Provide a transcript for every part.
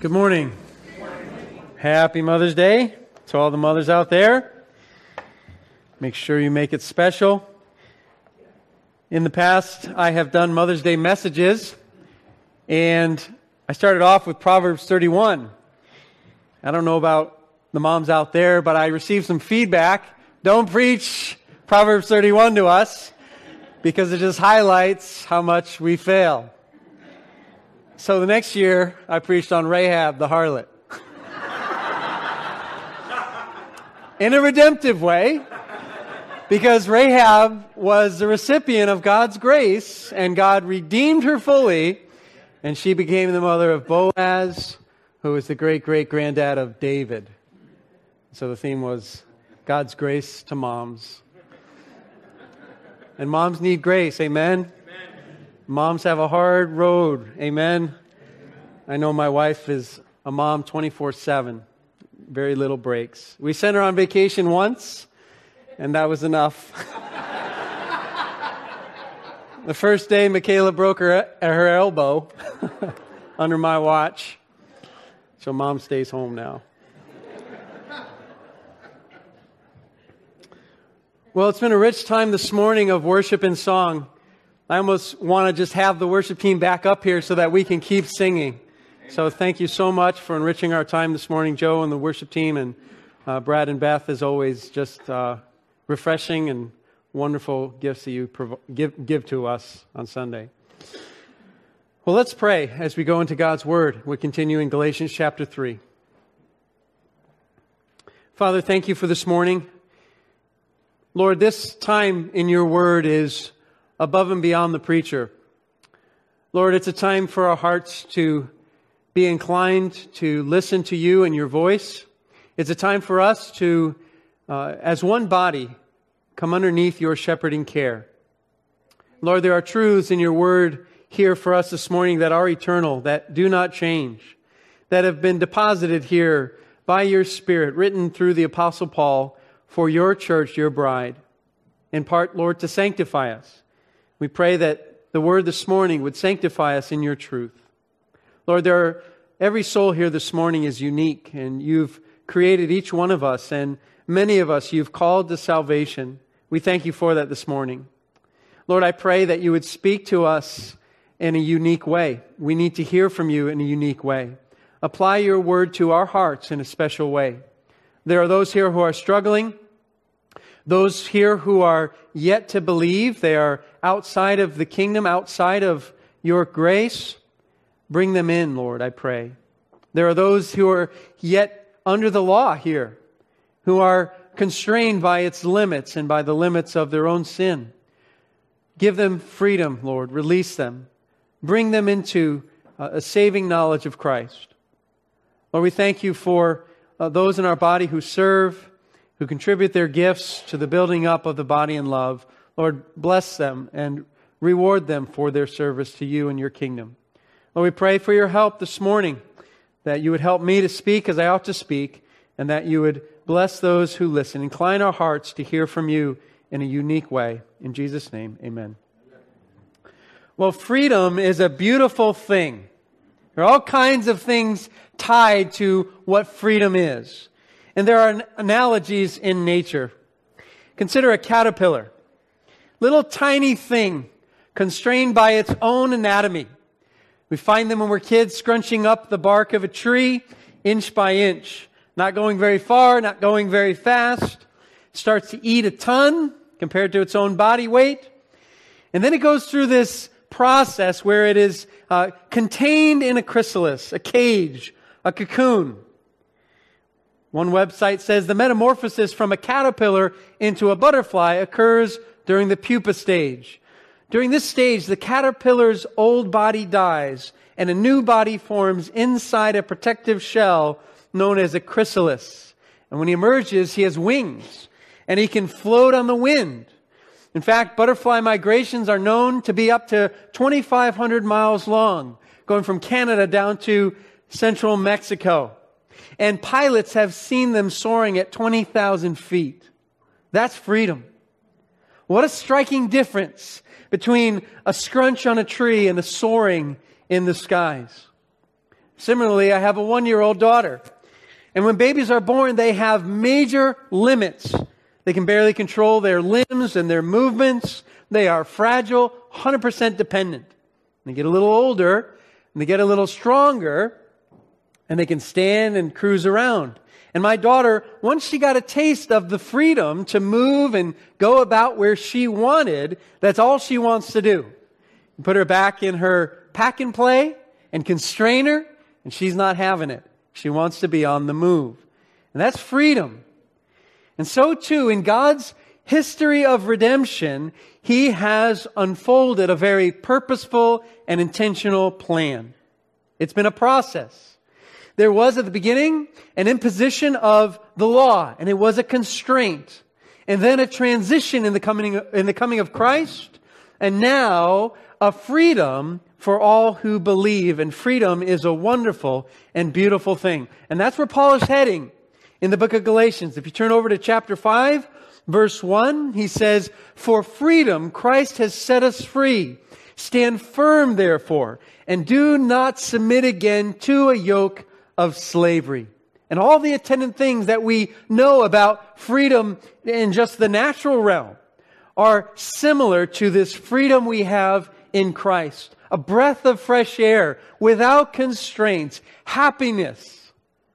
Good morning. Happy Mother's Day to all the mothers out there. Make sure you make it special. In the past, I have done Mother's Day messages, and I started off with Proverbs 31. I don't know about the moms out there, but I received some feedback. Don't preach Proverbs 31 to us, because it just highlights how much we fail. So the next year, I preached on Rahab the harlot. In a redemptive way, because Rahab was the recipient of God's grace, and God redeemed her fully, and she became the mother of Boaz, who was the great-great-granddad of David. So the theme was God's grace to moms. And moms need grace, amen? Moms have a hard road. Amen. I know my wife is a mom 24/7. Very little breaks. We sent her on vacation once, and that was enough. The first day, Michaela broke her elbow under my watch. So mom stays home now. Well, it's been a rich time this morning of worship and song. I almost want to just have the worship team back up here so that we can keep singing. So thank you so much for enriching our time this morning, Joe and the worship team, and Brad and Beth, as always, just refreshing and wonderful gifts that you give to us on Sunday. Well, let's pray as we go into God's Word. We continue in Galatians chapter 3. Father, thank you for this morning. Lord, this time in your Word is above and beyond the preacher. Lord, it's a time for our hearts to be inclined to listen to you and your voice. It's a time for us to, as one body, come underneath your shepherding care. Lord, there are truths in your word here for us this morning that are eternal, that do not change, that have been deposited here by your Spirit, written through the Apostle Paul for your church, your bride, in part, Lord, to sanctify us. We pray that the word this morning would sanctify us in your truth. Lord, every soul here this morning is unique, and you've created each one of us, and many of us you've called to salvation. We thank you for that this morning. Lord, I pray that you would speak to us in a unique way. We need to hear from you in a unique way. Apply your word to our hearts in a special way. There are those here who are struggling, those here who are yet to believe. They are outside of the kingdom, outside of your grace. Bring them in, Lord, I pray. There are those who are yet under the law here, who are constrained by its limits and by the limits of their own sin. Give them freedom, Lord. Release them. Bring them into a saving knowledge of Christ. Lord, we thank you for those in our body who serve, who contribute their gifts to the building up of the body in love. Lord, bless them and reward them for their service to you and your kingdom. Lord, we pray for your help this morning, that you would help me to speak as I ought to speak, and that you would bless those who listen. Incline our hearts to hear from you in a unique way. In Jesus' name, amen. Well, freedom is a beautiful thing. There are all kinds of things tied to what freedom is. And there are analogies in nature. Consider a caterpillar. Little tiny thing, constrained by its own anatomy. We find them when we're kids scrunching up the bark of a tree, inch by inch. Not going very far, not going very fast. It starts to eat a ton compared to its own body weight. And then it goes through this process where it is contained in a chrysalis, a cage, a cocoon. One website says the metamorphosis from a caterpillar into a butterfly occurs during the pupa stage. During this stage, the caterpillar's old body dies and a new body forms inside a protective shell known as a chrysalis. And when he emerges, he has wings and he can float on the wind. In fact, butterfly migrations are known to be up to 2,500 miles long, going from Canada down to central Mexico. And pilots have seen them soaring at 20,000 feet. That's freedom. What a striking difference between a scrunch on a tree and a soaring in the skies. Similarly, I have a 1-year-old daughter. And when babies are born, they have major limits. They can barely control their limbs and their movements. They are fragile, 100% dependent. They get a little older, and they get a little stronger, and they can stand and cruise around. And my daughter, once she got a taste of the freedom to move and go about where she wanted, that's all she wants to do. You put her back in her pack and play and constrain her, and she's not having it. She wants to be on the move. And that's freedom. And so too, in God's history of redemption, He has unfolded a very purposeful and intentional plan. It's been a process. There was at the beginning an imposition of the law, and it was a constraint. And then a transition in the coming of Christ, and now a freedom for all who believe. And freedom is a wonderful and beautiful thing. And that's where Paul is heading in the book of Galatians. If you turn over to chapter 5, verse 1, he says, "For freedom Christ has set us free. Stand firm, therefore, and do not submit again to a yoke of slavery." And all the attendant things that we know about freedom in just the natural realm are similar to this freedom we have in Christ. A breath of fresh air without constraints, happiness.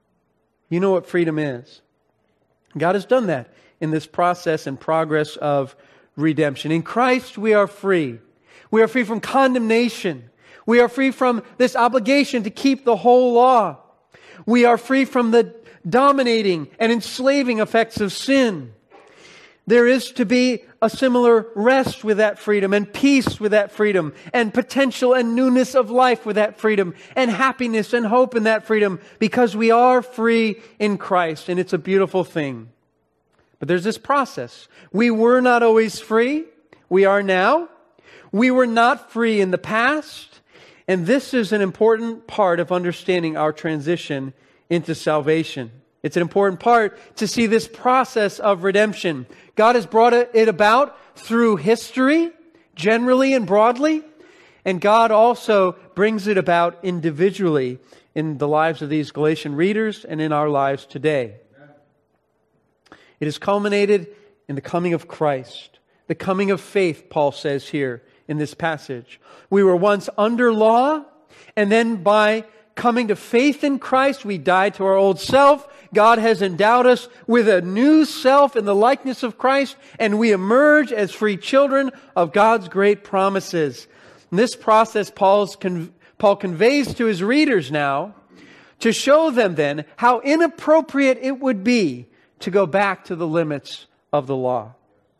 You know what freedom is. God has done that in this process and progress of redemption. In Christ we are free. We are free from condemnation. We are free from this obligation to keep the whole law. We are free from the dominating and enslaving effects of sin. There is to be a similar rest with that freedom, and peace with that freedom, and potential and newness of life with that freedom, and happiness and hope in that freedom, because we are free in Christ, and it's a beautiful thing. But there's this process. We were not always free. We are now. We were not free in the past. And this is an important part of understanding our transition into salvation. It's an important part to see this process of redemption. God has brought it about through history, generally and broadly, and God also brings it about individually in the lives of these Galatian readers and in our lives today. It is culminated in the coming of Christ, the coming of faith, Paul says here in this passage. We were once under law, and then by coming to faith in Christ, we died to our old self. God has endowed us with a new self in the likeness of Christ, and we emerge as free children of God's great promises. In this process, Paul conveys to his readers now to show them then how inappropriate it would be to go back to the limits of the law.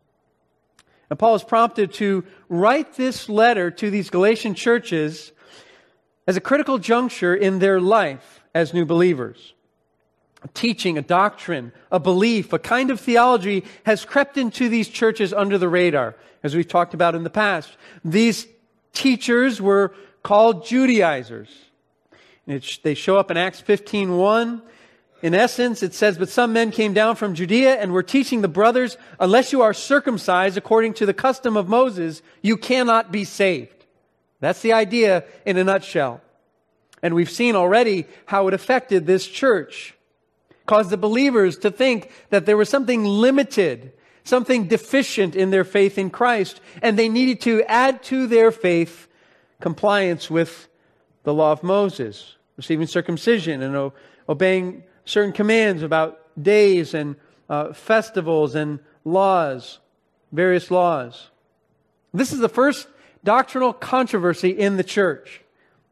And Paul is prompted to write this letter to these Galatian churches as a critical juncture in their life as new believers. A teaching, a doctrine, a belief, a kind of theology has crept into these churches under the radar, as we've talked about in the past. These teachers were called Judaizers. They show up in Acts 15:1. In essence, it says, "But some men came down from Judea and were teaching the brothers, unless you are circumcised according to the custom of Moses, you cannot be saved." That's the idea in a nutshell. And we've seen already how it affected this church. Caused the believers to think that there was something limited, something deficient in their faith in Christ, and they needed to add to their faith compliance with the law of Moses, receiving circumcision and obeying certain commands about days and festivals and laws, various laws. This is the first doctrinal controversy in the church.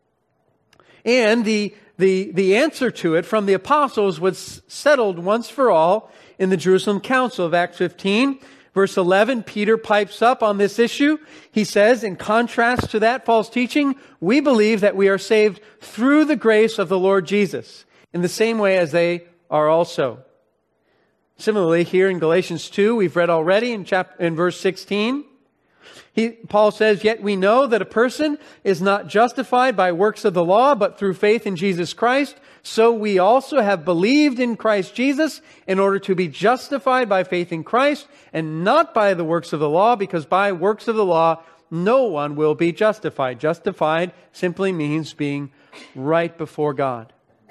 And the answer to it from the apostles was settled once for all in the Jerusalem Council of Acts 15. Verse 11, Peter pipes up on this issue. He says, in contrast to that false teaching, we believe that we are saved through the grace of the Lord Jesus, in the same way as they are also. Similarly, here in Galatians 2, we've read already in verse 16, Paul says, "Yet we know that a person is not justified by works of the law, but through faith in Jesus Christ. So we also have believed in Christ Jesus in order to be justified by faith in Christ and not by the works of the law, because by works of the law no one will be justified. Justified simply means being right before God.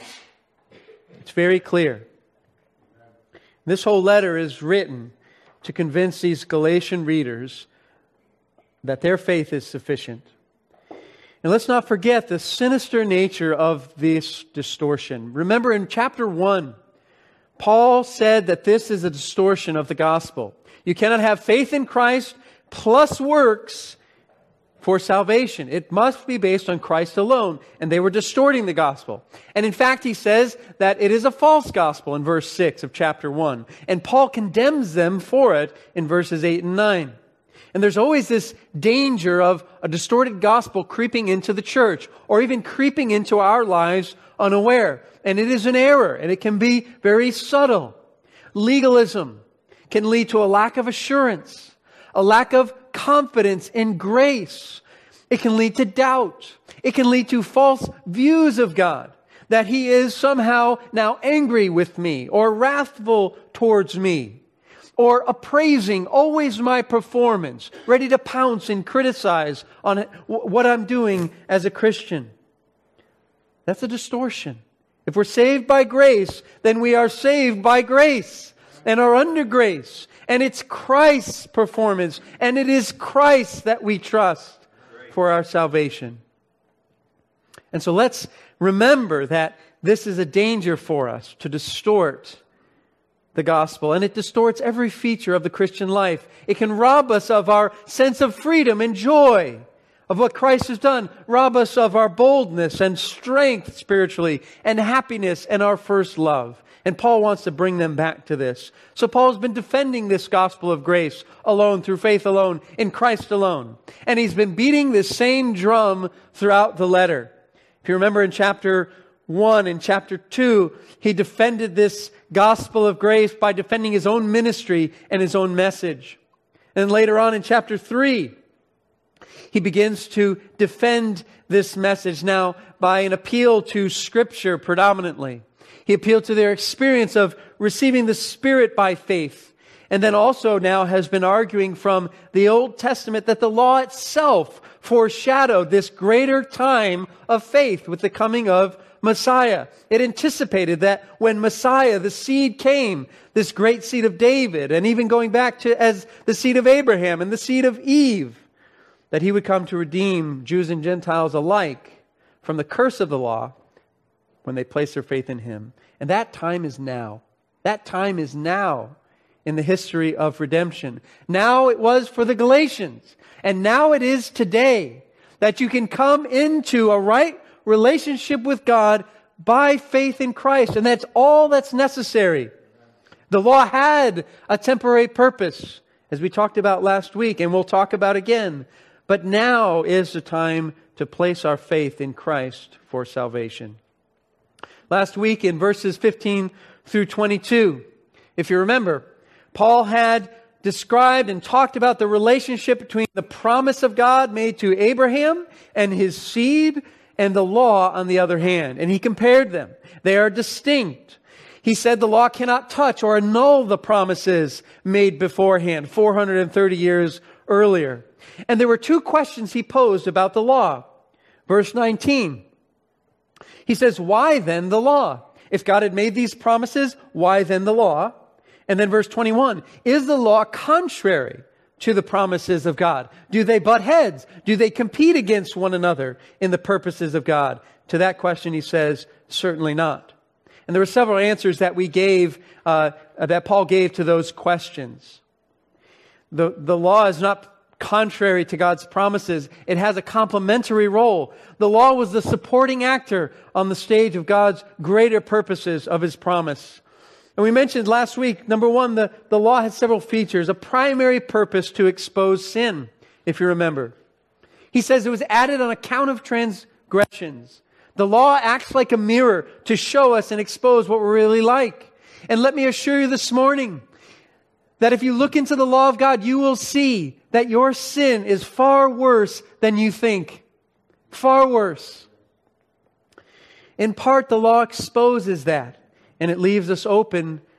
It's very clear. This whole letter is written to convince these Galatian readers that their faith is sufficient. And let's not forget the sinister nature of this distortion. Remember in chapter 1, Paul said that this is a distortion of the gospel. You cannot have faith in Christ plus works for salvation. It must be based on Christ alone. And they were distorting the gospel. And in fact, he says that it is a false gospel in verse 6 of chapter 1. And Paul condemns them for it in verses 8 and 9. And there's always this danger of a distorted gospel creeping into the church or even creeping into our lives unaware. And it is an error, and it can be very subtle. Legalism can lead to a lack of assurance, a lack of confidence in grace. It can lead to doubt. It can lead to false views of God, that He is somehow now angry with me or wrathful towards me, or appraising always my performance, ready to pounce and criticize on what I'm doing as a Christian. That's a distortion. If we're saved by grace, then we are saved by grace and are under grace. And it's Christ's performance, and it is Christ that we trust for our salvation. And so let's remember that this is a danger for us to distort the gospel, and it distorts every feature of the Christian life. It can rob us of our sense of freedom and joy of what Christ has done, rob us of our boldness and strength spiritually, and happiness and our first love. And Paul wants to bring them back to this. So Paul's been defending this gospel of grace alone, through faith alone, in Christ alone. And he's been beating this same drum throughout the letter. If you remember in chapter 1 and chapter 2, he defended this gospel of grace by defending his own ministry and his own message. And later on in chapter 3, he begins to defend this message now by an appeal to Scripture predominantly. He appealed to their experience of receiving the Spirit by faith. And then also now has been arguing from the Old Testament that the law itself foreshadowed this greater time of faith with the coming of Messiah. It anticipated that when Messiah, the seed, came, this great seed of David, and even going back to as the seed of Abraham and the seed of Eve, that He would come to redeem Jews and Gentiles alike from the curse of the law when they place their faith in Him. And that time is now. That time is now in the history of redemption. Now it was for the Galatians, and now it is today, that you can come into a right relationship with God by faith in Christ. And that's all that's necessary. The law had a temporary purpose, as we talked about last week, and we'll talk about again. But now is the time to place our faith in Christ for salvation. Last week in verses 15 through 22, if you remember, Paul had described and talked about the relationship between the promise of God made to Abraham and his seed and the law on the other hand. And he compared them. They are distinct. He said the law cannot touch or annul the promises made beforehand, 430 years earlier. And there were two questions he posed about the law. Verse 19, he says, why then the law? If God had made these promises, why then the law? And then verse 21, is the law contrary to the promises of God? Do they butt heads? Do they compete against one another in the purposes of God? To that question he says, certainly not. And there were several answers that we gave, that Paul gave to those questions. The law is not contrary to God's promises. It has a complementary role. The law was the supporting actor on the stage of God's greater purposes of His promise. And we mentioned last week, number one, the law has several features. A primary purpose to expose sin, if you remember. He says it was added on account of transgressions. The law acts like a mirror to show us and expose what we're really like. And let me assure you this morning that if you look into the law of God, you will see that your sin is far worse than you think. Far worse. In part, the law exposes that, and it leaves us open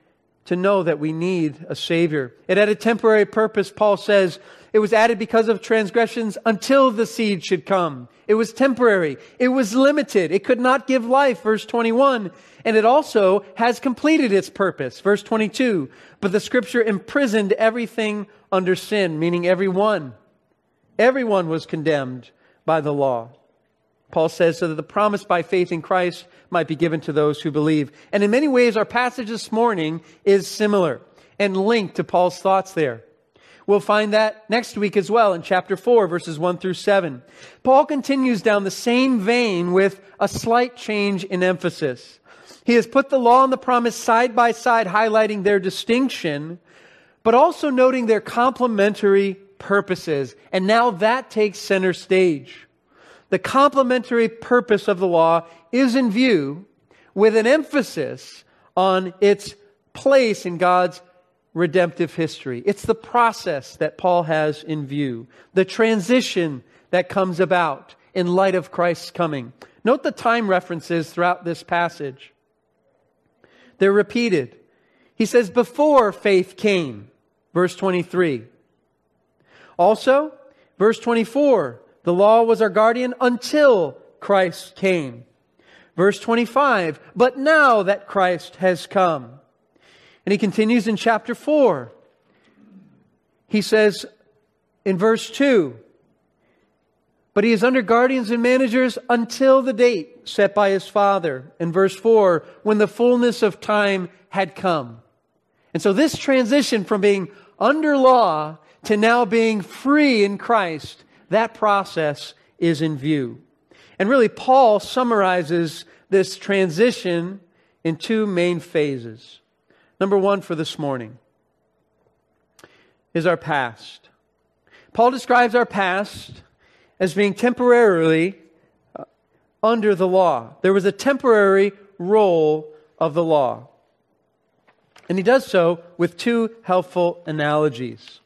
to know that we need a Savior. It had a temporary purpose. Paul says it was added because of transgressions until the seed should come. It was temporary. It was limited. It could not give life, verse 21. And it also has completed its purpose, verse 22. But the Scripture imprisoned everything under sin, meaning everyone. Everyone was condemned by the law. Paul says, so that the promise by faith in Christ might be given to those who believe. And in many ways, our passage this morning is similar and linked to Paul's thoughts there. We'll find that next week as well in chapter 4, verses 1 through 7. Paul continues down the same vein with a slight change in emphasis. He has put the law and the promise side by side, highlighting their distinction, but also noting their complementary purposes. And now that takes center stage. The complementary purpose of the law is in view with an emphasis on its place in God's redemptive history. It's the process that Paul has in view, the transition that comes about in light of Christ's coming. Note the time references throughout this passage. They're repeated. He says, before faith came, verse 23. Also, verse 24, the law was our guardian until Christ came. Verse 25, but now that Christ has come. And he continues in chapter 4. He says in verse 2, but he is under guardians and managers until the date set by his Father. In verse 4, when the fullness of time had come. And so this transition from being under law to now being free in Christ, that process is in view. And really, Paul summarizes this transition in two main phases. Number one for this morning is our past. Paul describes our past as being temporarily under the law. There was a temporary role of the law. And he does so with two helpful analogies.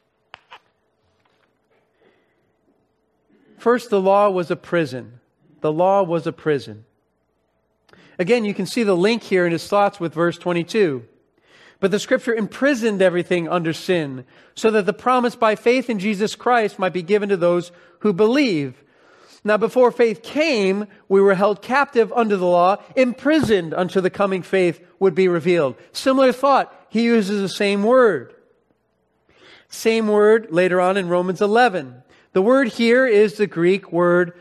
First, the law was a prison. The law was a prison. Again, you can see the link here in his thoughts with verse 22. But the Scripture imprisoned everything under sin, so that the promise by faith in Jesus Christ might be given to those who believe. Now, before faith came, we were held captive under the law, imprisoned until the coming faith would be revealed. Similar thought. He uses the same word. Same word later on in Romans 11. The word here is the Greek word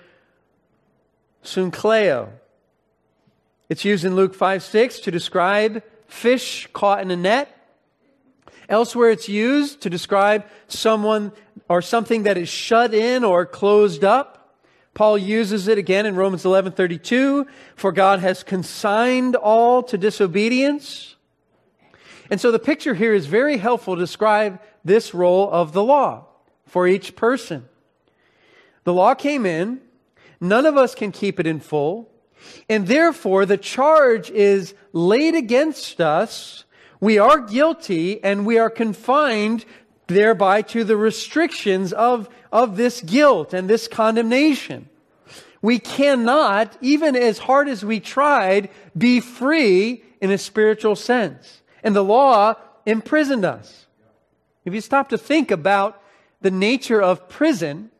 sunkleo. It's used in Luke 5:6 to describe fish caught in a net. Elsewhere it's used to describe someone or something that is shut in or closed up. Paul uses it again in Romans 11:32, for God has consigned all to disobedience. And so the picture here is very helpful to describe this role of the law for each person. The law came in, none of us can keep it in full, and therefore the charge is laid against us. We are guilty and we are confined thereby to the restrictions of this guilt and this condemnation. We cannot, even as hard as we tried, be free in a spiritual sense. And the law imprisoned us. If you stop to think about the nature of prison,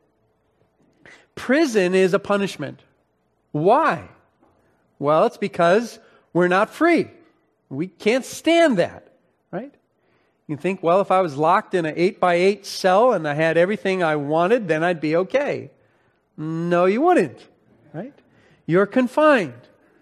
prison is a punishment. Why? Well, it's because we're not free. We can't stand that, right? You think, well, if I was locked in an 8x8 cell and I had everything I wanted, then I'd be okay. No, you wouldn't, right? You're confined.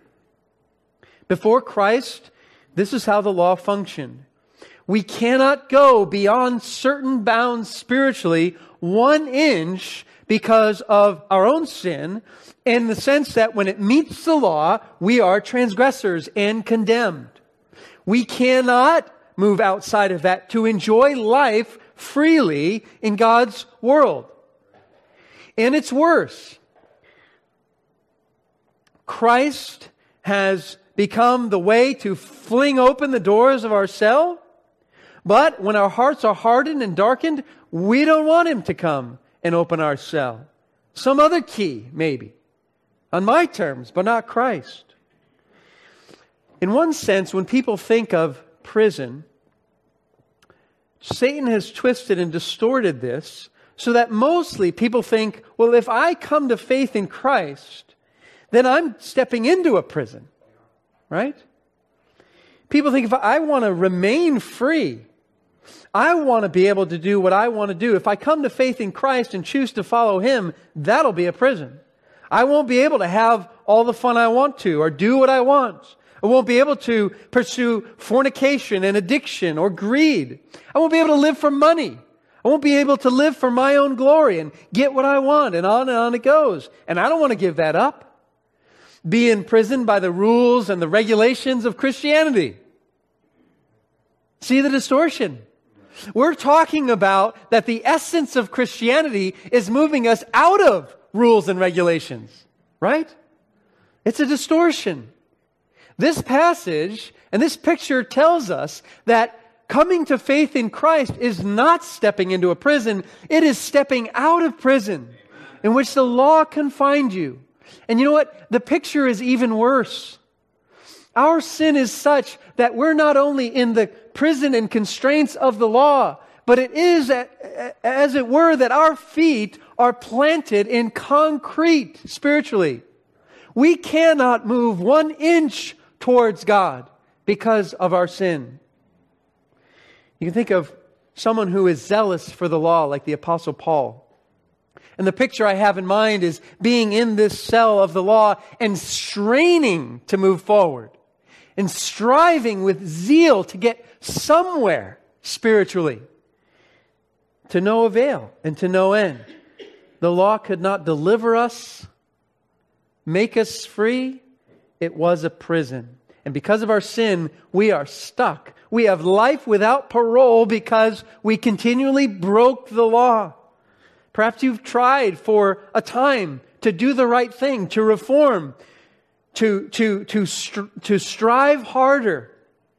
Before Christ, this is how the law functioned. We cannot go beyond certain bounds spiritually 1 inch because of our own sin, in the sense that when it meets the law, we are transgressors and condemned. We cannot move outside of that to enjoy life freely in God's world. And it's worse. Christ has become the way to fling open the doors of our cell, but when our hearts are hardened and darkened, we don't want Him to come and open our cell. Some other key, maybe. On my terms, but not Christ. In one sense, when people think of prison, Satan has twisted and distorted this so that mostly people think, well, if I come to faith in Christ, then I'm stepping into a prison, right? People think if I want to remain free, I want to be able to do what I want to do. If I come to faith in Christ and choose to follow Him, that'll be a prison. I won't be able to have all the fun I want to or do what I want. I won't be able to pursue fornication and addiction or greed. I won't be able to live for money. I won't be able to live for my own glory and get what I want, and on it goes. And I don't want to give that up. Be imprisoned by the rules and the regulations of Christianity. See the distortion? We're talking about that the essence of Christianity is moving us out of rules and regulations, right? It's a distortion. This passage and this picture tells us that coming to faith in Christ is not stepping into a prison. It is stepping out of prison in which the law confined you. And you know what? The picture is even worse. Our sin is such that we're not only in the prison and constraints of the law, but it is, as it were, that our feet are planted in concrete spiritually. We cannot move 1 inch towards God because of our sin. You can think of someone who is zealous for the law, like the Apostle Paul. And the picture I have in mind is being in this cell of the law and straining to move forward and striving with zeal to get somewhere spiritually. To no avail and to no end. The law could not deliver us, make us free. It was a prison. And because of our sin, we are stuck. We have life without parole because we continually broke the law. Perhaps you've tried for a time to do the right thing, to reform, to strive harder.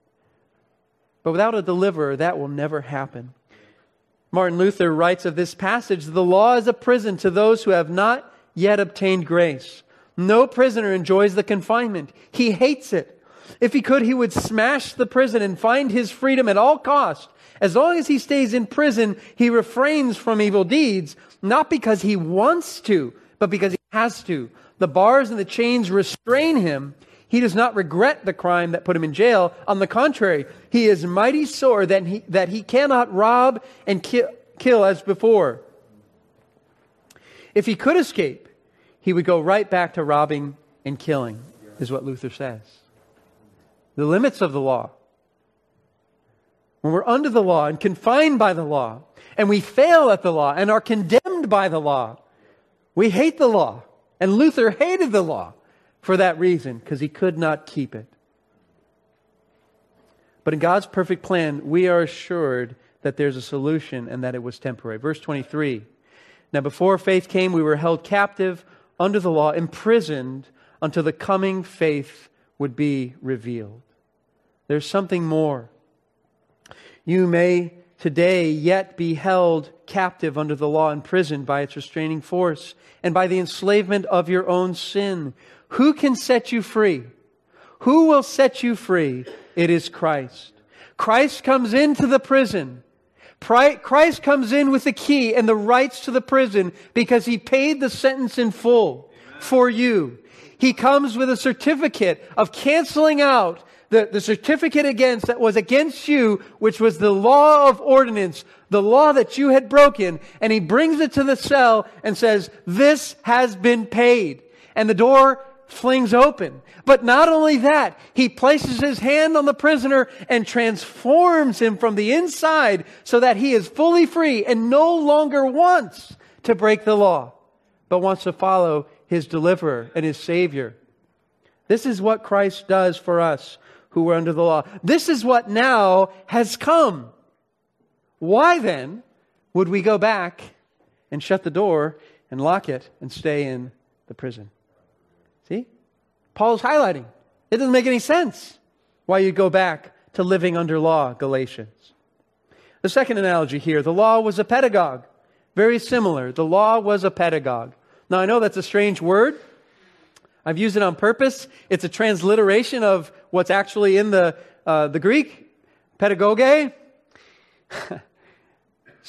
But without a deliverer, that will never happen. Martin Luther writes of this passage, the law is a prison to those who have not yet obtained grace. No prisoner enjoys the confinement. He hates it. If he could, he would smash the prison and find his freedom at all cost. As long as he stays in prison, he refrains from evil deeds, not because he wants to, but because he has to. The bars and the chains restrain him. He does not regret the crime that put him in jail. On the contrary, he is mighty sore that he cannot rob and kill as before. If he could escape, he would go right back to robbing and killing, is what Luther says. The limits of the law. When we're under the law and confined by the law, and we fail at the law and are condemned by the law, we hate the law. And Luther hated the law for that reason, because he could not keep it. But in God's perfect plan, we are assured that there's a solution and that it was temporary. Verse 23. Now before faith came, we were held captive under the law, imprisoned until the coming faith would be revealed. There's something more. You may today yet be held captive under the law, imprisoned by its restraining force and by the enslavement of your own sin. Who can set you free? Who will set you free? It is Christ. Christ comes into the prison. Christ comes in with the key and the rights to the prison because He paid the sentence in full for you. He comes with a certificate of canceling out the certificate that was against you, which was the law of ordinance, the law that you had broken, and He brings it to the cell and says, this has been paid. And the door flings open. But not only that, He places His hand on the prisoner and transforms him from the inside so that he is fully free and no longer wants to break the law, but wants to follow His deliverer and His Savior. This is what Christ does for us who were under the law. This is what now has come. Why then would we go back and shut the door and lock it and stay in the prison? See? Paul's highlighting. It doesn't make any sense why you go back to living under law, Galatians. The second analogy here, the law was a pedagogue. Very similar. The law was a pedagogue. Now I know that's a strange word. I've used it on purpose. It's a transliteration of what's actually in the Greek, pedagoge.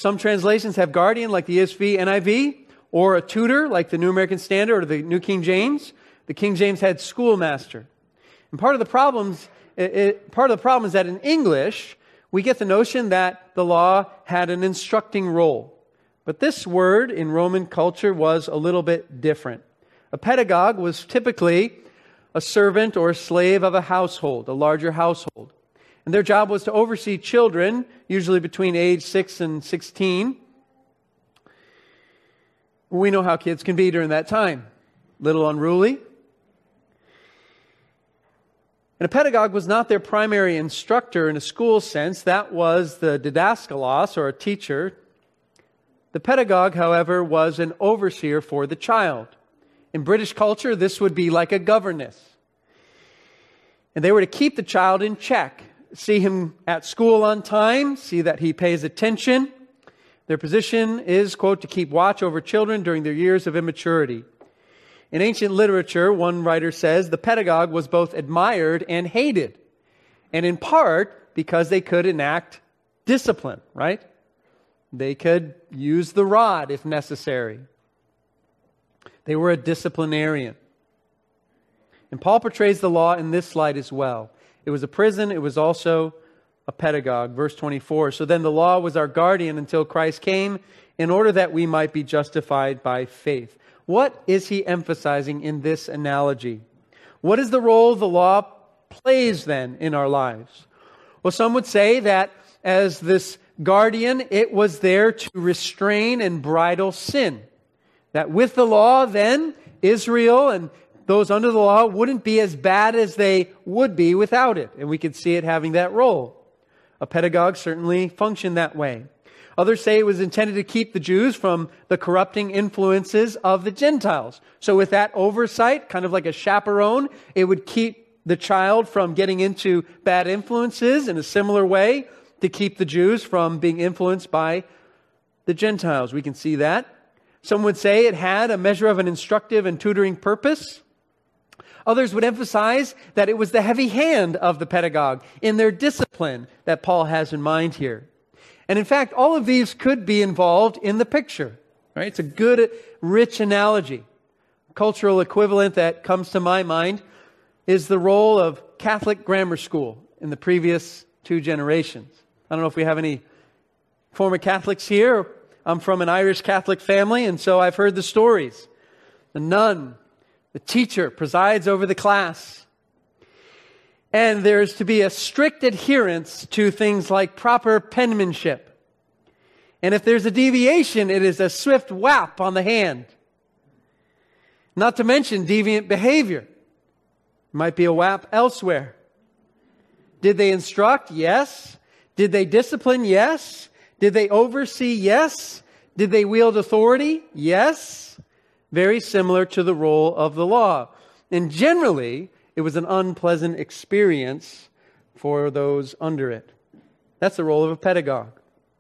Some translations have guardian like the ESV, NIV, or a tutor like the New American Standard or the New King James. The King James had schoolmaster. And part of the problem is that in English, we get the notion that the law had an instructing role. But this word in Roman culture was a little bit different. A pedagogue was typically a servant or a slave of a household, a larger household. And their job was to oversee children, usually between age 6 and 16. We know how kids can be during that time. Little unruly. And a pedagogue was not their primary instructor in a school sense. That was the didaskalos, or a teacher. The pedagogue, however, was an overseer for the child. In British culture, this would be like a governess. And they were to keep the child in check, see him at school on time, see that he pays attention. Their position is, quote, to keep watch over children during their years of immaturity. In ancient literature, one writer says, the pedagogue was both admired and hated, and in part because they could enact discipline, right? They could use the rod if necessary. They were a disciplinarian. And Paul portrays the law in this light as well. It was a prison, it was also a pedagogue. Verse 24, so then the law was our guardian until Christ came, in order that we might be justified by faith. What is he emphasizing in this analogy? What is the role the law plays then in our lives? Well, some would say that as this guardian, it was there to restrain and bridle sin. That with the law, then, Israel and those under the law wouldn't be as bad as they would be without it. And we could see it having that role. A pedagogue certainly functioned that way. Others say it was intended to keep the Jews from the corrupting influences of the Gentiles. So with that oversight, kind of like a chaperone, it would keep the child from getting into bad influences in a similar way to keep the Jews from being influenced by the Gentiles. We can see that. Some would say it had a measure of an instructive and tutoring purpose. Others would emphasize that it was the heavy hand of the pedagogue in their discipline that Paul has in mind here. And in fact, all of these could be involved in the picture. Right? It's a good, rich analogy. Cultural equivalent that comes to my mind is the role of Catholic grammar school in the previous 2 generations. I don't know if we have any former Catholics here. I'm from an Irish Catholic family, and so I've heard the stories. The nun, the teacher, presides over the class. And there's to be a strict adherence to things like proper penmanship. And if there's a deviation, it is a swift whap on the hand. Not to mention deviant behavior. Might be a whap elsewhere. Did they instruct? Yes. Did they discipline? Yes. Did they oversee? Yes. Did they wield authority? Yes. Very similar to the role of the law. And generally, it was an unpleasant experience for those under it. That's the role of a pedagogue.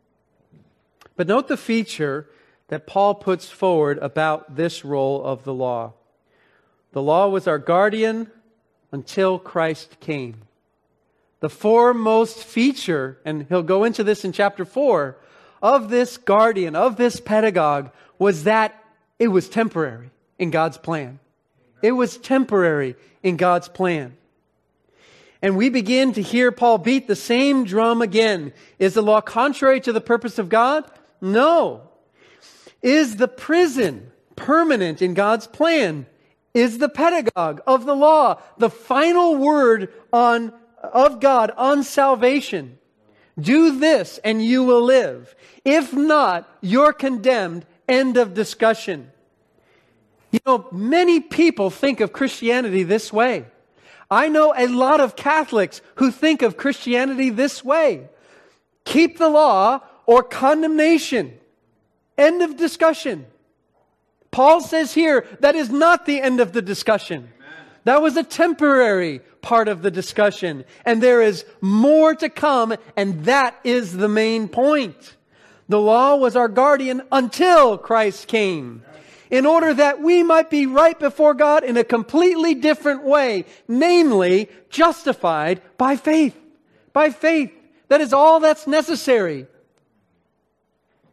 But note the feature that Paul puts forward about this role of the law. The law was our guardian until Christ came. The foremost feature, and he'll go into this in chapter 4, of this guardian, of this pedagogue, was that it was temporary in God's plan. It was temporary in God's plan. And we begin to hear Paul beat the same drum again. Is the law contrary to the purpose of God? No. Is the prison permanent in God's plan? Is the pedagogue of the law the final word of God on salvation? Do this and you will live. If not, you're condemned. End of discussion. You know, many people think of Christianity this way. I know a lot of Catholics who think of Christianity this way. Keep the law or condemnation. End of discussion. Paul says here that is not the end of the discussion. That was a temporary part of the discussion. And there is more to come, and that is the main point. The law was our guardian until Christ came, in order that we might be right before God in a completely different way, namely, justified by faith. By faith. That is all that's necessary.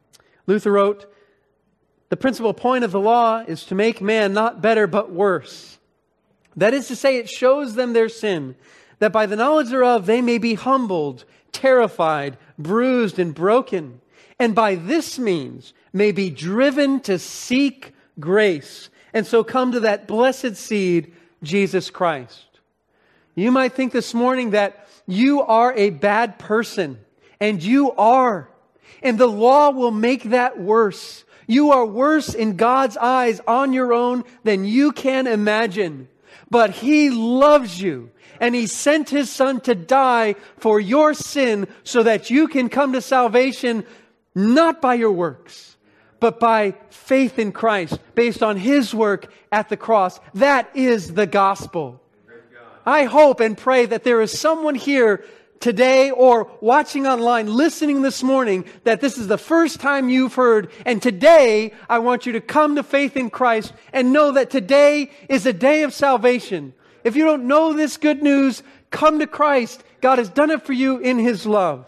Luther wrote, "The principal point of the law is to make man not better but worse. That is to say, it shows them their sin, that by the knowledge thereof they may be humbled, terrified, bruised, and broken, and by this means may be driven to seek grace, and so come to that blessed seed, Jesus Christ." You might think this morning that you are a bad person, and you are. And the law will make that worse. You are worse in God's eyes on your own than you can imagine. But He loves you, and He sent His Son to die for your sin so that you can come to salvation not by your works, but by faith in Christ, based on His work at the cross. That is the gospel. I hope and pray that there is someone here today or watching online, listening this morning, that this is the first time you've heard. And today, I want you to come to faith in Christ and know that today is a day of salvation. If you don't know this good news, come to Christ. God has done it for you in His love.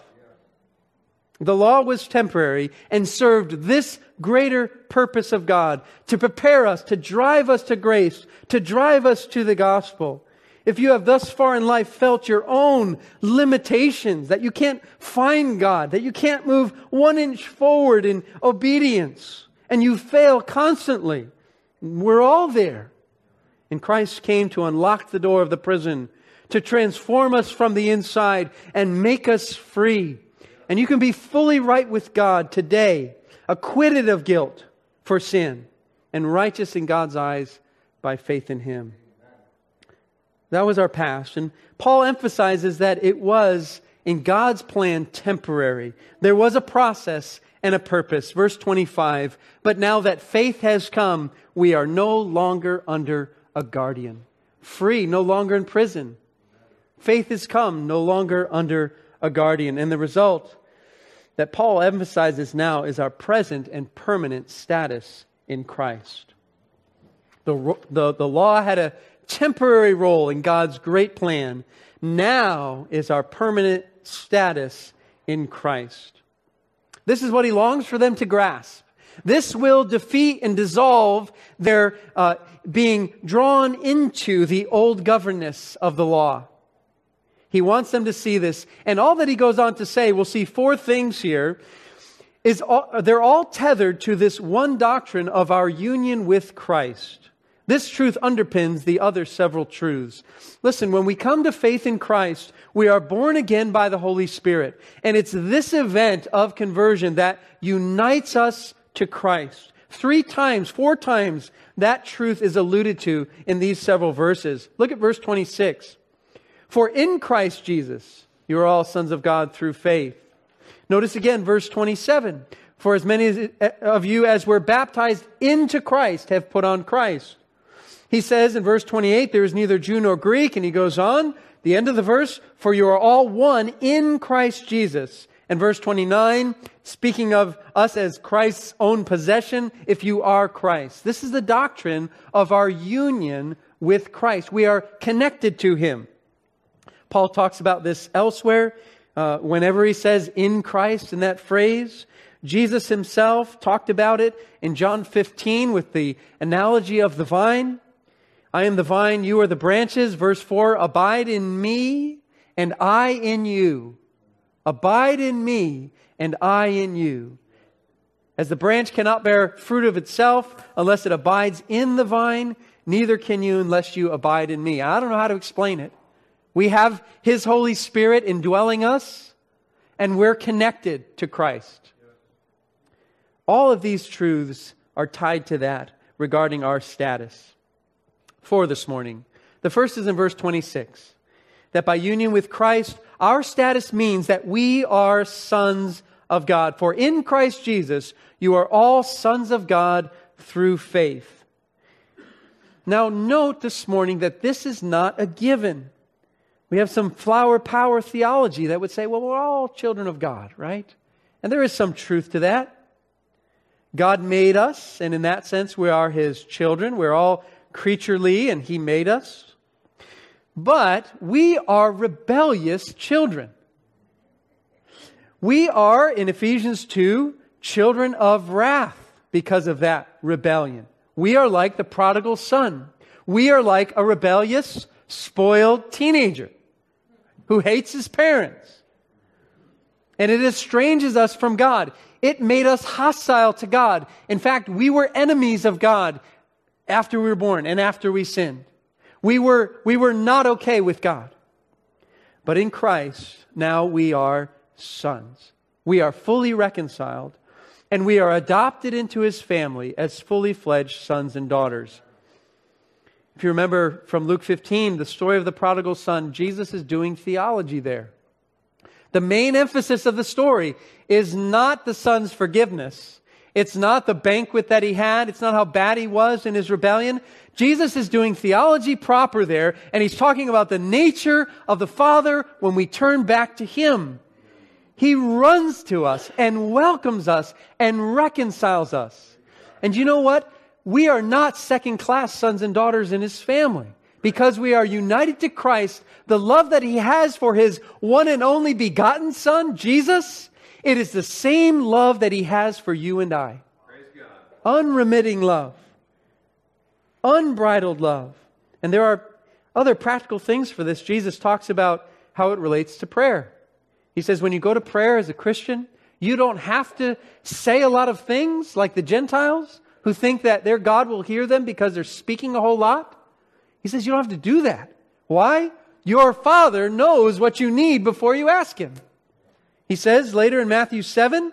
The law was temporary and served this greater purpose of God, to prepare us, to drive us to grace, to drive us to the gospel. If you have thus far in life felt your own limitations, that you can't find God, that you can't move 1 inch forward in obedience, and you fail constantly, we're all there. And Christ came to unlock the door of the prison, to transform us from the inside and make us free. And you can be fully right with God today, acquitted of guilt for sin, and righteous in God's eyes by faith in Him. That was our past. And Paul emphasizes that it was, in God's plan, temporary. There was a process and a purpose. Verse 25, "But now that faith has come, we are no longer under a guardian." Free, no longer in prison. Faith has come, no longer under a guardian. And the result that Paul emphasizes now is our present and permanent status in Christ. The law had a temporary role in God's great plan. Now is our permanent status in Christ. This is what He longs for them to grasp. This will defeat and dissolve their being drawn into the old governance of the law. He wants them to see this. And all that he goes on to say, we'll see 4 things here, they're all tethered to this one doctrine of our union with Christ. This truth underpins the other several truths. Listen, when we come to faith in Christ, we are born again by the Holy Spirit. And it's this event of conversion that unites us to Christ. 4 times, that truth is alluded to in these several verses. Look at verse 26. "For in Christ Jesus, you are all sons of God through faith." Notice again, verse 27. "For as many of you as were baptized into Christ have put on Christ." He says in verse 28, "There is neither Jew nor Greek," and he goes on, the end of the verse, "For you are all one in Christ Jesus." And verse 29, speaking of us as Christ's own possession, "if you are Christ." This is the doctrine of our union with Christ. We are connected to Him. Paul talks about this elsewhere. Whenever he says "in Christ" in that phrase, Jesus Himself talked about it in John 15 with the analogy of the vine. "I am the vine, you are the branches." Verse 4, "Abide in me, and I in you." Abide in me, and I in you. As the branch cannot bear fruit of itself unless it abides in the vine, neither can you unless you abide in me. I don't know how to explain it. We have His Holy Spirit indwelling us, and we're connected to Christ. All of these truths are tied to that regarding our status. 4 this morning. The first is in verse 26. That by union with Christ, our status means that we are sons of God. "For in Christ Jesus, you are all sons of God through faith." Now note this morning that this is not a given. We have some flower power theology that would say, well, we're all children of God, right? And there is some truth to that. God made us, and in that sense, we are His children. We're all creaturely, and He made us. But we are rebellious children. We are, in Ephesians 2, children of wrath because of that rebellion. We are like the prodigal son. We are like a rebellious, spoiled teenager who hates his parents. And it estranges us from God. It made us hostile to God. In fact, we were enemies of God after we were born and after we sinned. We were not okay with God. But in Christ, now we are sons. We are fully reconciled, and we are adopted into His family as fully fledged sons and daughters. If you remember from Luke 15, the story of the prodigal son, Jesus is doing theology there. The main emphasis of the story is not the son's forgiveness. It's not the banquet that he had. It's not how bad he was in his rebellion. Jesus is doing theology proper there, and He's talking about the nature of the Father when we turn back to Him. He runs to us and welcomes us and reconciles us. And you know what? We are not second-class sons and daughters in His family. Because we are united to Christ, the love that He has for His one and only begotten Son, Jesus, it is the same love that He has for you and I. Praise God. Unremitting love. Unbridled love. And there are other practical things for this. Jesus talks about how it relates to prayer. He says when you go to prayer as a Christian, you don't have to say a lot of things like the Gentiles who think that their God will hear them because they're speaking a whole lot. He says you don't have to do that. Why? Your Father knows what you need before you ask Him. He says later in Matthew 7,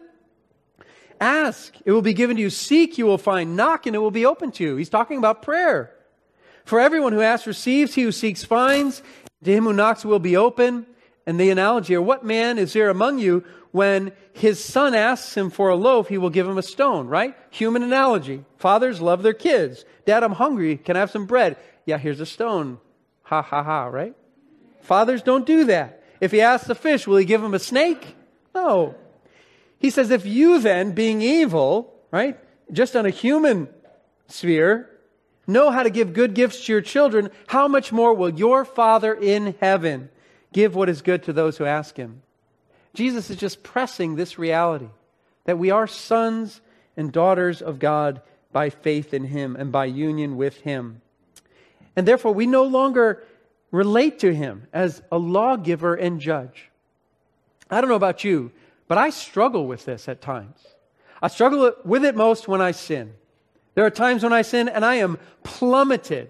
ask, it will be given to you. Seek, you will find. Knock, and it will be open to you. He's talking about prayer. For everyone who asks receives, he who seeks finds. To him who knocks will be open. And the analogy here, what man is there among you when his son asks him for a loaf, he will give him a stone, right? Human analogy. Fathers love their kids. Dad, I'm hungry. Can I have some bread? Yeah, here's a stone. Ha, ha, ha, right? Fathers don't do that. If he asks a fish, will he give him a snake? No. He says, if you then, being evil, right, just on a human sphere, know how to give good gifts to your children, how much more will your Father in heaven give what is good to those who ask Him? Jesus is just pressing this reality that we are sons and daughters of God by faith in Him and by union with Him. And therefore, we no longer relate to Him as a lawgiver and judge. I don't know about you, but I struggle with this at times. I struggle with it most when I sin. There are times when I sin and I am plummeted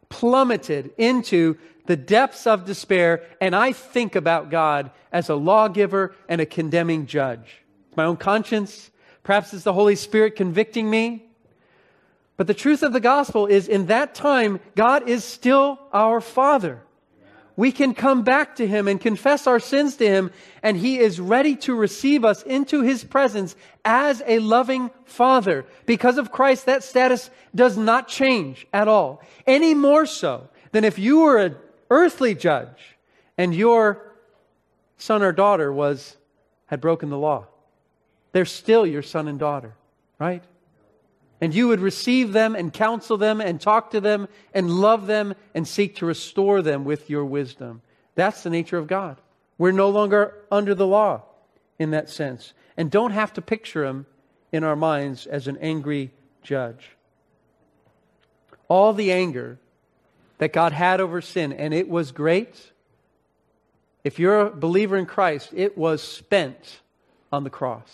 into the depths of despair, and I think about God as a lawgiver and a condemning judge. It's my own conscience. Perhaps it's the Holy Spirit convicting me. But the truth of the gospel is, in that time, God is still our Father. We can come back to Him and confess our sins to Him, and He is ready to receive us into His presence as a loving Father. Because of Christ, that status does not change at all. Any more so than if you were an earthly judge and your son or daughter had broken the law. They're still your son and daughter, right? And you would receive them and counsel them and talk to them and love them and seek to restore them with your wisdom. That's the nature of God. We're no longer under the law in that sense, and don't have to picture Him in our minds as an angry judge. All the anger that God had over sin, and it was great. If you're a believer in Christ, it was spent on the cross.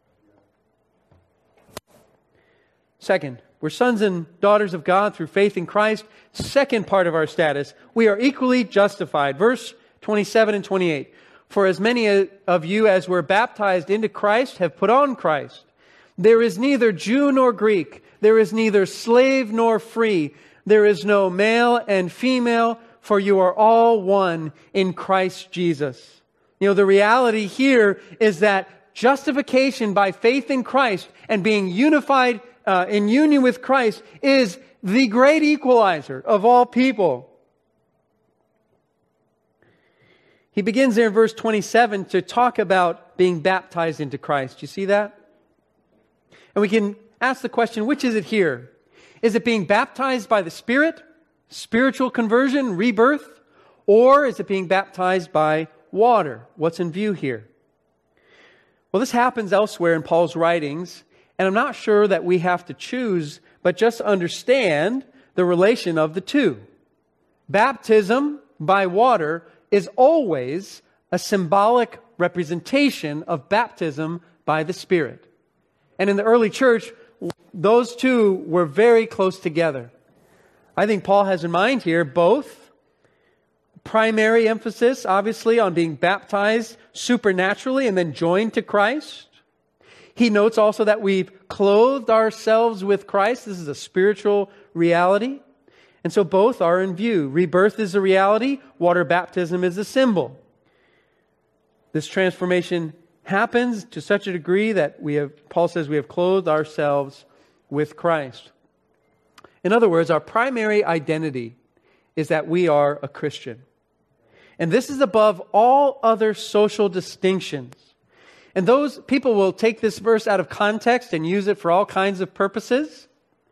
Second, we're sons and daughters of God through faith in Christ. Second part of our status, we are equally justified. Verse 27 and 28. For as many of you as were baptized into Christ have put on Christ. There is neither Jew nor Greek. There is neither slave nor free. There is no male and female, for you are all one in Christ Jesus. You know, the reality here is that justification by faith in Christ and being unified in union with Christ is the great equalizer of all people. He begins there in verse 27 to talk about being baptized into Christ. You see that? And we can ask the question, which is it here? Is it being baptized by the Spirit, spiritual conversion, rebirth? Or is it being baptized by water? What's in view here? Well, this happens elsewhere in Paul's writings, and I'm not sure that we have to choose, but just understand the relation of the two. Baptism by water is always a symbolic representation of baptism by the Spirit. And in the early church, those two were very close together. I think Paul has in mind here both primary emphasis, obviously, on being baptized supernaturally and then joined to Christ. He notes also that we've clothed ourselves with Christ. This is a spiritual reality. And so both are in view. Rebirth is a reality. Water baptism is a symbol. This transformation happens to such a degree that Paul says we have clothed ourselves with Christ. In other words, our primary identity is that we are a Christian. And this is above all other social distinctions. And those people will take this verse out of context and use it for all kinds of purposes.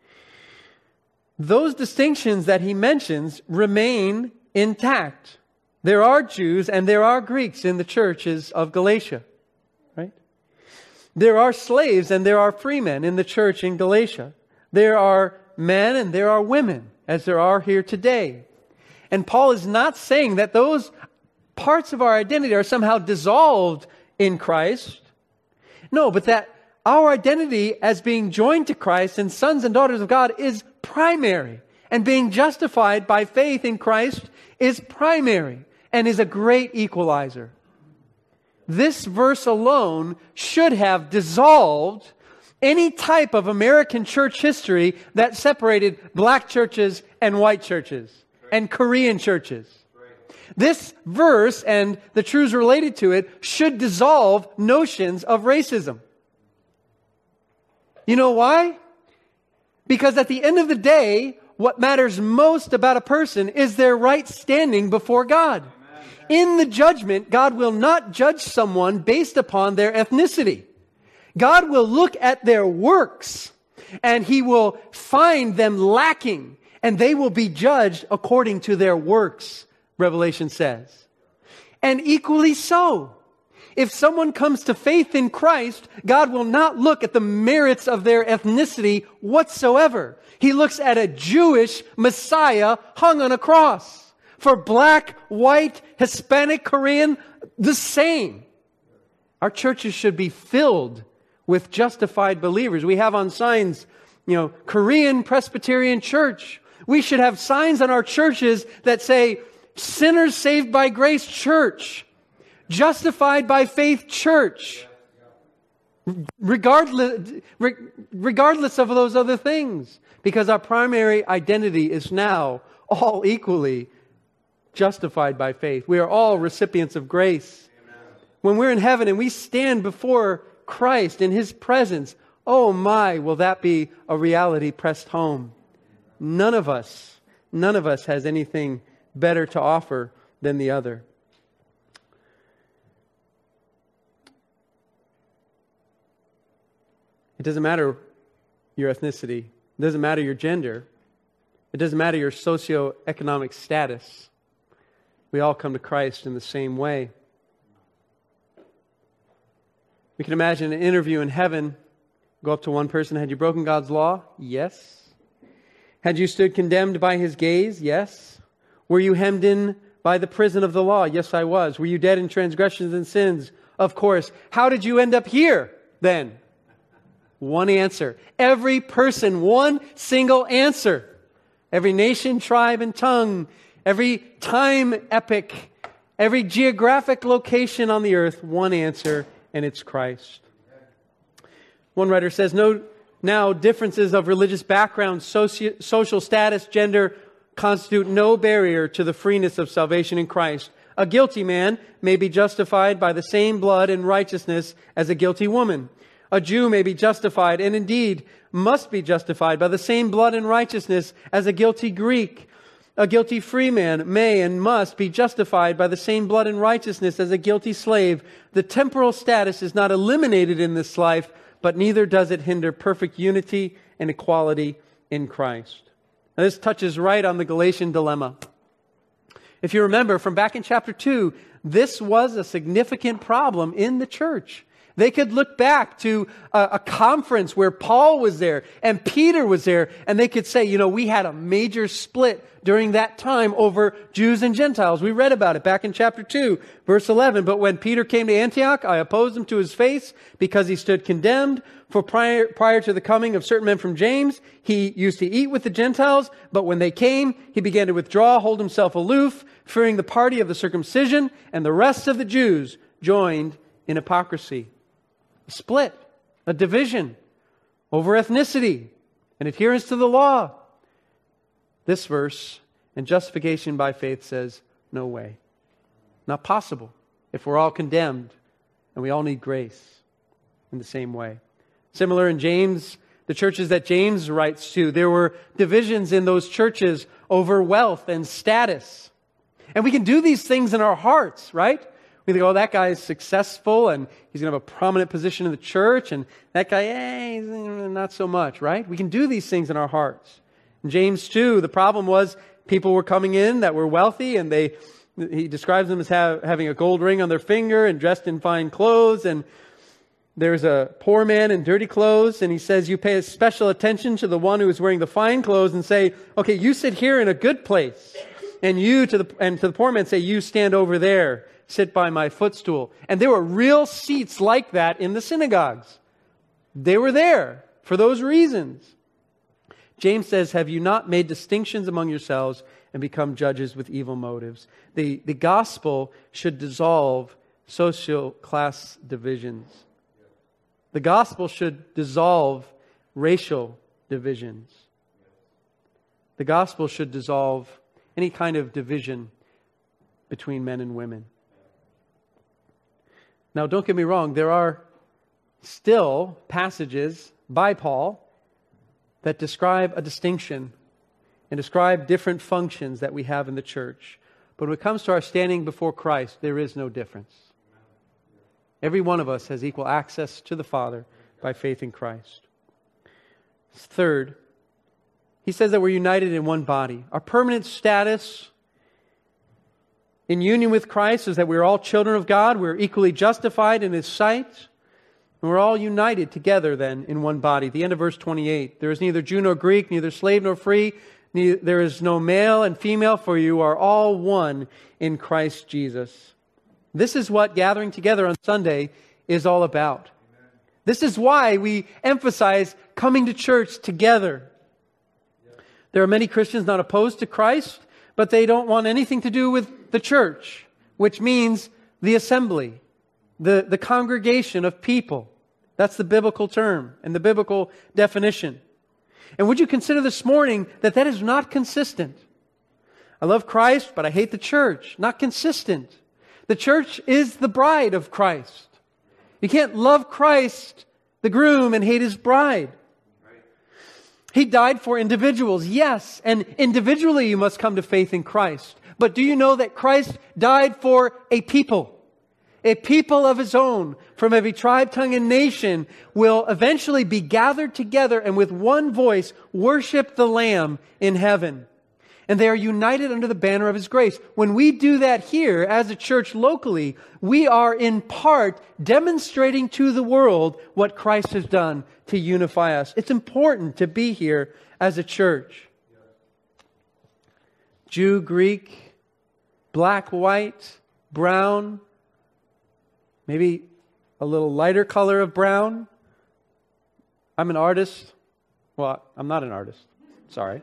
Those distinctions that he mentions remain intact. There are Jews and there are Greeks in the churches of Galatia, right? There are slaves and there are free men in the church in Galatia. There are men and there are women, as there are here today. And Paul is not saying that those parts of our identity are somehow dissolved in Christ. No, but that our identity as being joined to Christ and sons and daughters of God is primary. And being justified by faith in Christ is primary and is a great equalizer. This verse alone should have dissolved any type of American church history that separated black churches and white churches and Korean churches. This verse and the truths related to it should dissolve notions of racism. You know why? Because at the end of the day, what matters most about a person is their right standing before God. In the judgment, God will not judge someone based upon their ethnicity. God will look at their works and He will find them lacking, and they will be judged according to their works, Revelation says. And equally so, if someone comes to faith in Christ, God will not look at the merits of their ethnicity whatsoever. He looks at a Jewish Messiah hung on a cross. For black, white, Hispanic, Korean, the same. Our churches should be filled with justified believers. We have on signs, Korean Presbyterian Church. We should have signs on our churches that say, Sinners Saved by Grace Church, Justified by Faith Church, regardless of those other things, because our primary identity is now all equally justified by faith. We are all recipients of grace. Amen. When we're in heaven and we stand before Christ in His presence, oh my, will that be a reality pressed home. None of us has anything better to offer than the other. It doesn't matter your ethnicity. It doesn't matter your gender. It doesn't matter your socioeconomic status. We all come to Christ in the same way. We can imagine an interview in heaven. Go up to one person. Had you broken God's law? Yes. Had you stood condemned by His gaze? Yes. Were you hemmed in by the prison of the law? Yes, I was. Were you dead in transgressions and sins? Of course. How did you end up here then? One answer. Every person, one single answer. Every nation, tribe, and tongue. Every time epoch. Every geographic location on the earth. One answer, and it's Christ. One writer says, now differences of religious background, social status, gender constitute no barrier to the freeness of salvation in Christ. A guilty man may be justified by the same blood and righteousness as a guilty woman. A Jew may be justified, and indeed must be justified by the same blood and righteousness as a guilty Greek. A guilty free man may and must be justified by the same blood and righteousness as a guilty slave. The temporal status is not eliminated in this life, but neither does it hinder perfect unity and equality in Christ. Now, this touches right on the Galatian dilemma. If you remember from back in chapter 2, this was a significant problem in the church. They could look back to a conference where Paul was there and Peter was there, and they could say, we had a major split during that time over Jews and Gentiles. We read about it back in chapter 2, verse 11. But when Peter came to Antioch, I opposed him to his face because he stood condemned. For prior to the coming of certain men from James, he used to eat with the Gentiles, but when they came, he began to withdraw, hold himself aloof, fearing the party of the circumcision, and the rest of the Jews joined in hypocrisy. A split, a division over ethnicity and adherence to the law. This verse, and justification by faith, says, no way. Not possible if we're all condemned and we all need grace in the same way. Similar in James, the churches that James writes to, there were divisions in those churches over wealth and status. And we can do these things in our hearts, right? We think, that guy is successful and he's going to have a prominent position in the church, and that guy, he's not so much, right? We can do these things in our hearts. In James 2, the problem was people were coming in that were wealthy, and he describes them as having a gold ring on their finger and dressed in fine clothes, and there's a poor man in dirty clothes, and he says, you pay special attention to the one who is wearing the fine clothes and say, okay, you sit here in a good place. And to the poor man say, you stand over there, sit by my footstool. And there were real seats like that in the synagogues. They were there for those reasons. James says, have you not made distinctions among yourselves and become judges with evil motives? The gospel should dissolve social class divisions. The gospel should dissolve racial divisions. The gospel should dissolve any kind of division between men and women. Now, don't get me wrong, there are still passages by Paul that describe a distinction and describe different functions that we have in the church. But when it comes to our standing before Christ, there is no difference. Every one of us has equal access to the Father by faith in Christ. Third, he says that we're united in one body. Our permanent status in union with Christ is that we're all children of God. We're equally justified in His sight. And we're all united together then in one body. The end of verse 28. There is neither Jew nor Greek, neither slave nor free. There is no male and female, for you are all one in Christ Jesus. This is what gathering together on Sunday is all about. Amen. This is why we emphasize coming to church together. There are many Christians not opposed to Christ, but they don't want anything to do with the church, which means the assembly, the congregation of people. That's the biblical term and the biblical definition. And would you consider this morning that is not consistent? I love Christ, but I hate the church. Not consistent. The church is the bride of Christ. You can't love Christ, the groom, and hate His bride. He died for individuals, yes, and individually you must come to faith in Christ. But do you know that Christ died for a people of His own, from every tribe, tongue, and nation, will eventually be gathered together and with one voice worship the Lamb in heaven. And they are united under the banner of His grace. When we do that here as a church locally, we are in part demonstrating to the world what Christ has done to unify us. It's important to be here as a church. Jew, Greek, black, white, brown, maybe a little lighter color of brown. I'm an artist. Well, I'm not an artist. Sorry.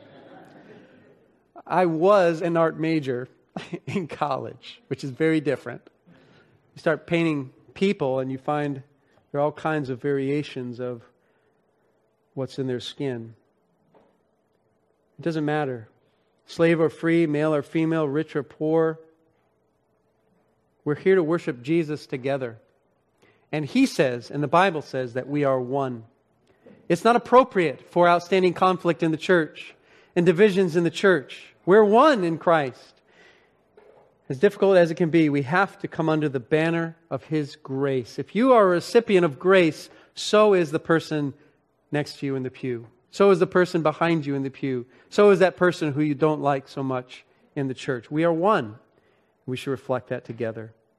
I was an art major in college, which is very different. You start painting people and you find there are all kinds of variations of what's in their skin. It doesn't matter. Slave or free, male or female, rich or poor. We're here to worship Jesus together. And He says, and the Bible says, that we are one. It's not appropriate for outstanding conflict in the church and divisions in the church. We're one in Christ. As difficult as it can be, we have to come under the banner of His grace. If you are a recipient of grace, so is the person next to you in the pew. So is the person behind you in the pew. So is that person who you don't like so much in the church. We are one. We should reflect that together.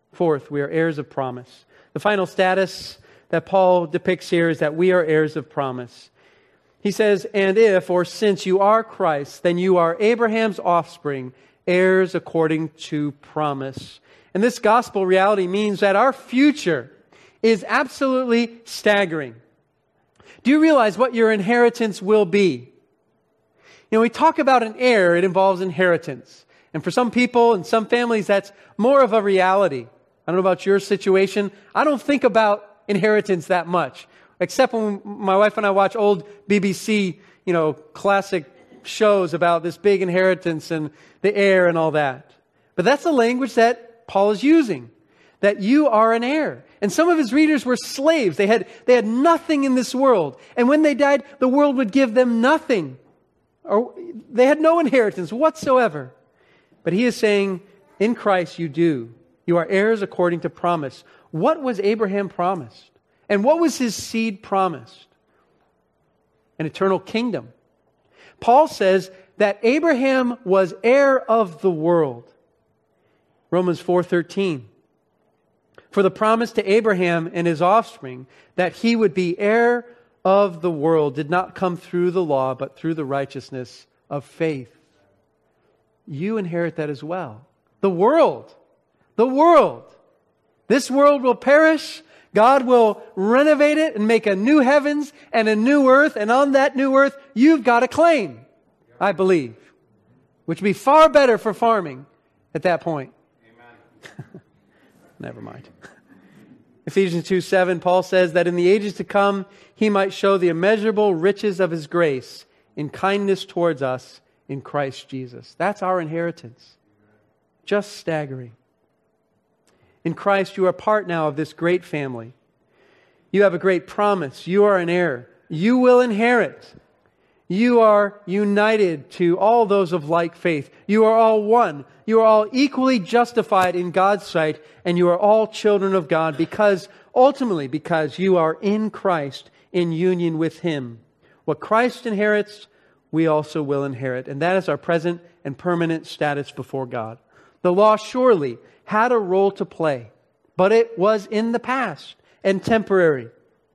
Fourth, we are heirs of promise. The final status that Paul depicts here is that we are heirs of promise. He says, and if, or since you are Christ, then you are Abraham's offspring, heirs according to promise. And this gospel reality means that our future is absolutely staggering. Do you realize what your inheritance will be? You know, we talk about an heir, it involves inheritance. And for some people and some families, that's more of a reality. I don't know about your situation. I don't think about inheritance that much, except when my wife and I watch old BBC, classic shows about this big inheritance and the heir and all that. But that's the language that Paul is using, that you are an heir. And some of his readers were slaves. They had nothing in this world. And when they died, the world would give them nothing. Or they had no inheritance whatsoever. But he is saying, in Christ you do. You are heirs according to promise. What was Abraham promised? And what was his seed promised? An eternal kingdom. Paul says that Abraham was heir of the world. Romans 4:13. For the promise to Abraham and his offspring that he would be heir of the world did not come through the law, but through the righteousness of faith. You inherit that as well. The world. This world will perish. God will renovate it and make a new heavens and a new earth. And on that new earth, you've got a claim, I believe, which would be far better for farming at that point. Amen. Never mind. Ephesians 2:7, Paul says that in the ages to come, he might show the immeasurable riches of his grace in kindness towards us in Christ Jesus. That's our inheritance. Just staggering. In Christ, you are part now of this great family. You have a great promise. You are an heir. You will inherit. You are united to all those of like faith. You are all one. You are all equally justified in God's sight, and you are all children of God because you are in Christ, in union with Him. What Christ inherits, we also will inherit. And that is our present and permanent status before God. The law surely had a role to play, but it was in the past and temporary.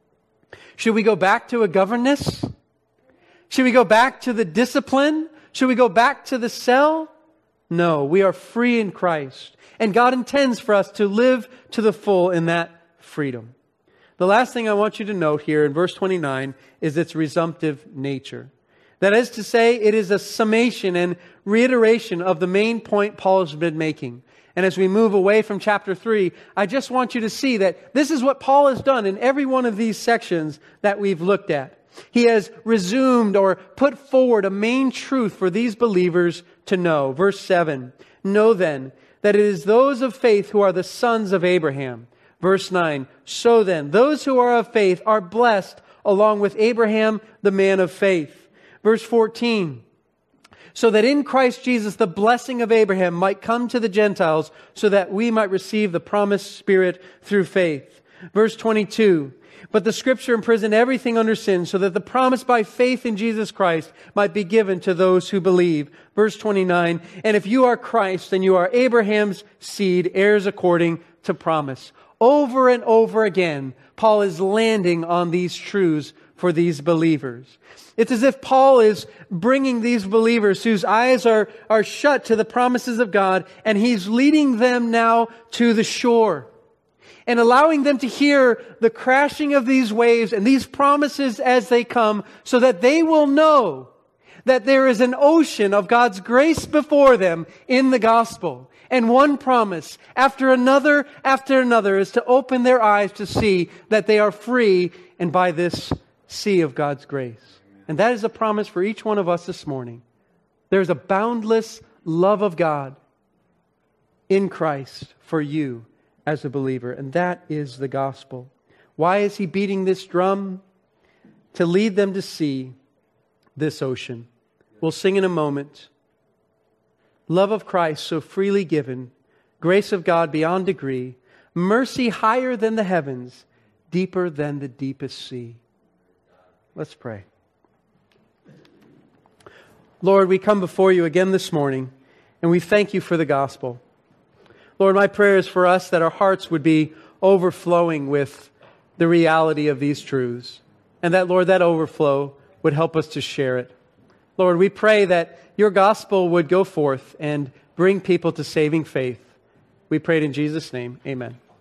Should we go back to a governess? Should we go back to the discipline? Should we go back to the cell? No, we are free in Christ. And God intends for us to live to the full in that freedom. The last thing I want you to note here in verse 29 is its resumptive nature. That is to say, it is a summation and reiteration of the main point Paul has been making. And as we move away from chapter 3, I just want you to see that this is what Paul has done in every one of these sections that we've looked at. He has resumed or put forward a main truth for these believers to know. Verse 7, know then that it is those of faith who are the sons of Abraham. Verse 9, so then, those who are of faith are blessed along with Abraham, the man of faith. Verse 14, so that in Christ Jesus the blessing of Abraham might come to the Gentiles so that we might receive the promised Spirit through faith. Verse 22, but the Scripture imprisoned everything under sin so that the promise by faith in Jesus Christ might be given to those who believe. Verse 29, and if you are Christ, then you are Abraham's seed, heirs according to promise. Over and over again, Paul is landing on these truths for these believers. It's as if Paul is bringing these believers whose eyes are shut to the promises of God, and he's leading them now to the shore and allowing them to hear the crashing of these waves and these promises as they come, so that they will know that there is an ocean of God's grace before them in the gospel. And one promise after another is to open their eyes to see that they are free and by this sea of God's grace. And that is a promise for each one of us this morning. There's a boundless love of God in Christ for you as a believer. And that is the gospel. Why is he beating this drum? To lead them to see this ocean. We'll sing in a moment. Love of Christ so freely given, grace of God beyond degree, mercy higher than the heavens, deeper than the deepest sea. Let's pray. Lord, we come before you again this morning, and we thank you for the gospel. Lord, my prayer is for us that our hearts would be overflowing with the reality of these truths. And that, Lord, that overflow would help us to share it. Lord, we pray that your gospel would go forth and bring people to saving faith. We pray it in Jesus' name. Amen.